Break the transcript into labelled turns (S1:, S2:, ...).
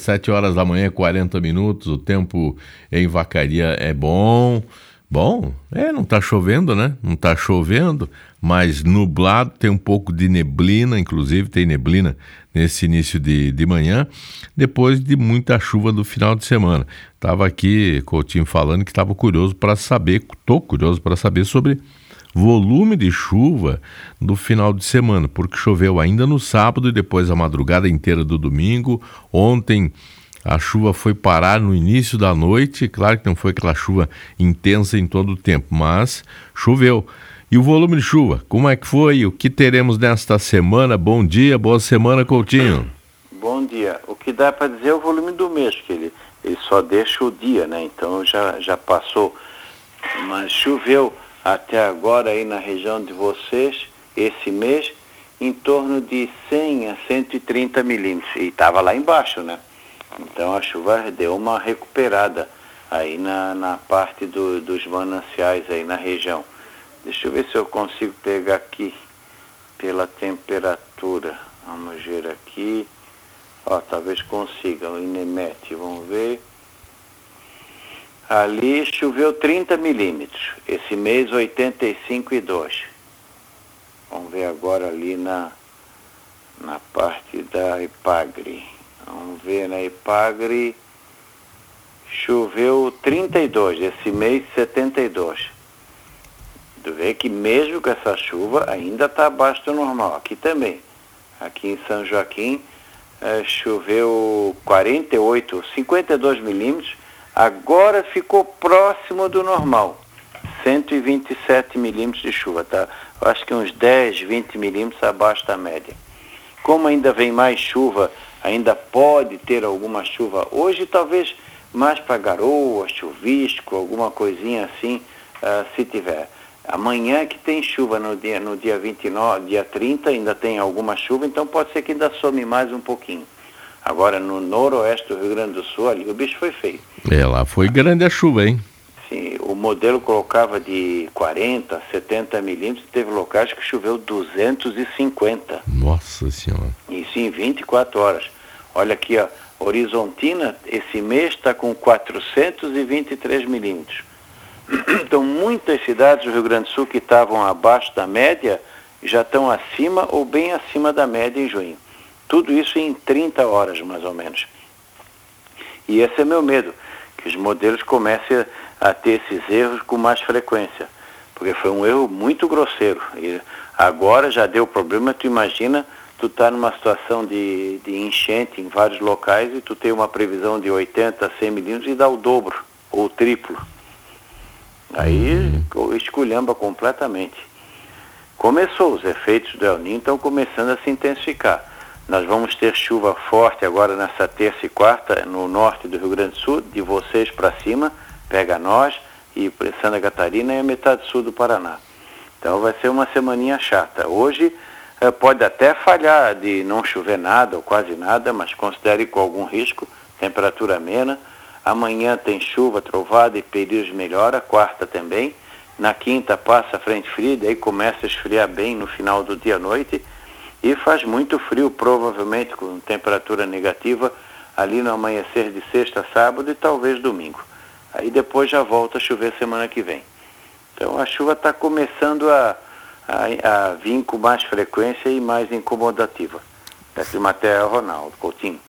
S1: 7 horas da manhã, 40 minutos, o tempo em Vacaria é bom. Bom, não tá chovendo, né? Não tá chovendo, mas nublado, tem um pouco de neblina, inclusive tem neblina nesse início de manhã, depois de muita chuva do final de semana. Estava aqui, Coutinho, falando que estava curioso para saber, estou curioso para saber sobre volume de chuva do final de semana, porque choveu ainda no sábado e depois a madrugada inteira do domingo. Ontem a chuva foi parar no início da noite, claro que não foi aquela chuva intensa em todo o tempo, mas choveu. E o volume de chuva, como é que foi? O que teremos nesta semana? Bom dia, boa semana, Coutinho.
S2: Bom dia. O que dá para dizer é o volume do mês, que ele só deixa o dia, né? Então já passou. Mas choveu até agora aí na região de vocês, esse mês, em torno de 100 a 130 milímetros. E estava lá embaixo, né? Então a chuva deu uma recuperada aí na parte dos mananciais aí na região. Deixa eu ver se eu consigo pegar aqui pela temperatura. Vamos ver aqui. Talvez consiga o INEMET, vamos ver. Ali choveu 30 milímetros. Esse mês 85,2. Vamos ver agora ali na parte da Epagre. Vamos ver na Epagre. Choveu 32, esse mês 72. Tu vê que mesmo com essa chuva ainda está abaixo do normal. Aqui também. Aqui em São Joaquim choveu 48, 52 milímetros. Agora ficou próximo do normal. 127 milímetros de chuva, tá? Eu acho que uns 10, 20 milímetros abaixo da média. Como ainda vem mais chuva, ainda pode ter alguma chuva hoje, talvez mais para garoa, chuvisco, alguma coisinha assim, se tiver. Amanhã que tem chuva no dia 29, dia 30 ainda tem alguma chuva, então pode ser que ainda some mais um pouquinho. Agora no noroeste do Rio Grande do Sul, ali o bicho foi feio.
S1: Lá foi grande a chuva, hein?
S2: Sim, o modelo colocava de 40, 70 milímetros, teve locais que choveu 250.
S1: Nossa Senhora.
S2: Isso em 24 horas. Olha aqui, ó, Horizontina, esse mês está com 423 milímetros. Então, muitas cidades do Rio Grande do Sul que estavam abaixo da média, já estão acima ou bem acima da média em junho. Tudo isso em 30 horas, mais ou menos. E esse é meu medo, que os modelos comecem a ter esses erros com mais frequência, porque foi um erro muito grosseiro. E agora já deu problema, tu imagina, tu tá numa situação de enchente em vários locais e tu tem uma previsão de 80 a 100 milímetros e dá o dobro, ou o triplo. Aí esculhamba completamente. Começou, os efeitos do El Niño estão começando a se intensificar. Nós vamos ter chuva forte agora nessa terça e quarta no norte do Rio Grande do Sul, de vocês para cima, pega nós, e Santa Catarina e a metade sul do Paraná. Então vai ser uma semaninha chata. Hoje pode até falhar de não chover nada ou quase nada, mas considere com algum risco, temperatura amena. Amanhã tem chuva, trovada e períodos melhora, quarta também. Na quinta passa a frente fria, daí começa a esfriar bem no final do dia à noite. E faz muito frio, provavelmente com temperatura negativa, ali no amanhecer de sexta, sábado e talvez domingo. Aí depois já volta a chover semana que vem. Então a chuva está começando a vir com mais frequência e mais incomodativa. Da Climatea, Ronaldo Coutinho.